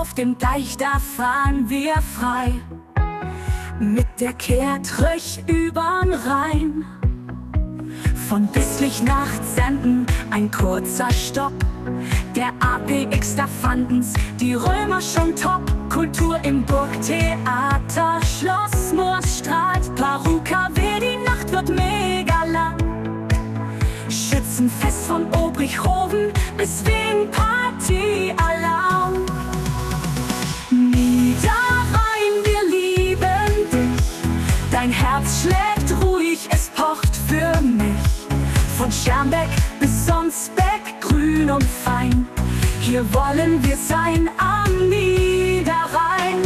Auf dem Deich, da fahren wir frei, mit der Kehrtröch übern Rhein. Von Bisslich nach Zenden ein kurzer Stopp. Der APX, da fanden's die Römer schon top. Kultur im Burgtheater, Schloss Moors strahlt Paruka weh, die Nacht wird mega lang. Schützenfest von Obrichhoven bis Wien, Partyalarm. Niederrhein, wir lieben dich, dein Herz schlägt ruhig, es pocht für mich. Von Schermbeck bis Sonsbeck, grün und fein, hier wollen wir sein am Niederrhein.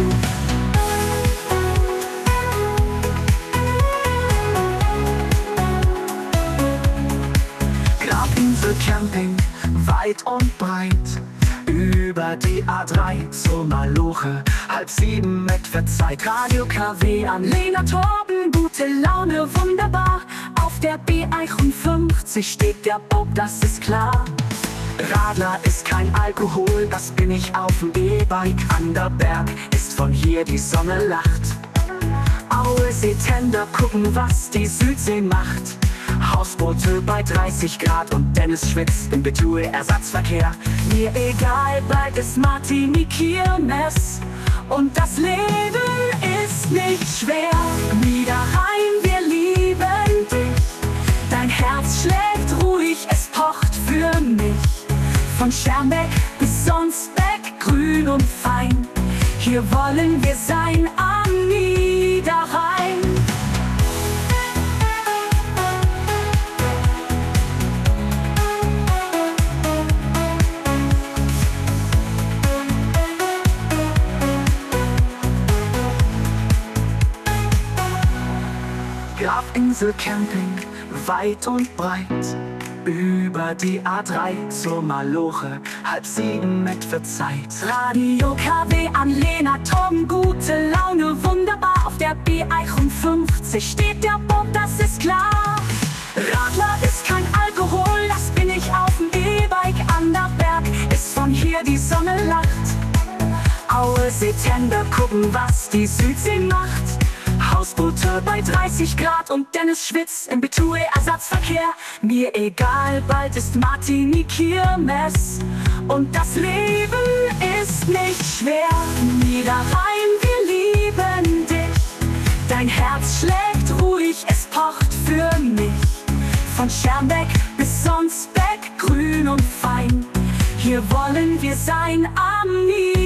Grabinsel Camping, weit und breit, über die A3 zur Maloche, 6:30 mit Verzeit. Radio KW an Lena Torben, gute Laune, wunderbar. Auf der B51 steht der Bob, das ist klar. Radler ist kein Alkohol, das bin ich auf dem E-Bike. An der Berg ist von hier die Sonne lacht. Aue Seetender, gucken, was die Südsee macht. Hausboote bei 30 Grad und Dennis schwitzt im Betue-Ersatzverkehr. Mir egal, bald ist Martini Kirmes und das Leben ist nicht schwer. Niederrhein, wir lieben dich, dein Herz schlägt ruhig, es pocht für mich. Von Schermbeck bis Sonsbeck, grün und fein, hier wollen wir sein am Niederrhein. Grabinsel Camping, weit und breit, über die A3 zur Maloche, 6:30 mit Verzeit. Radio KW an Lena Torben, gute Laune, wunderbar. Auf der B51 steht der Bob, das ist klar. Radler ist kein Alkohol, das bin ich auf dem E-Bike. An der Berg ist von hier die Sonne lacht. Aue Seetender, gucken, was die Südsee macht. Hausboote bei 30 Grad und Dennis schwitzt im Betue-Ersatzverkehr. Mir egal, bald ist Martini Kirmes und das Leben ist nicht schwer. Niederrhein, wir lieben dich, dein Herz schlägt ruhig, es pocht für mich. Von Schermbeck bis Sonsbeck, grün und fein, hier wollen wir sein am Niederrhein.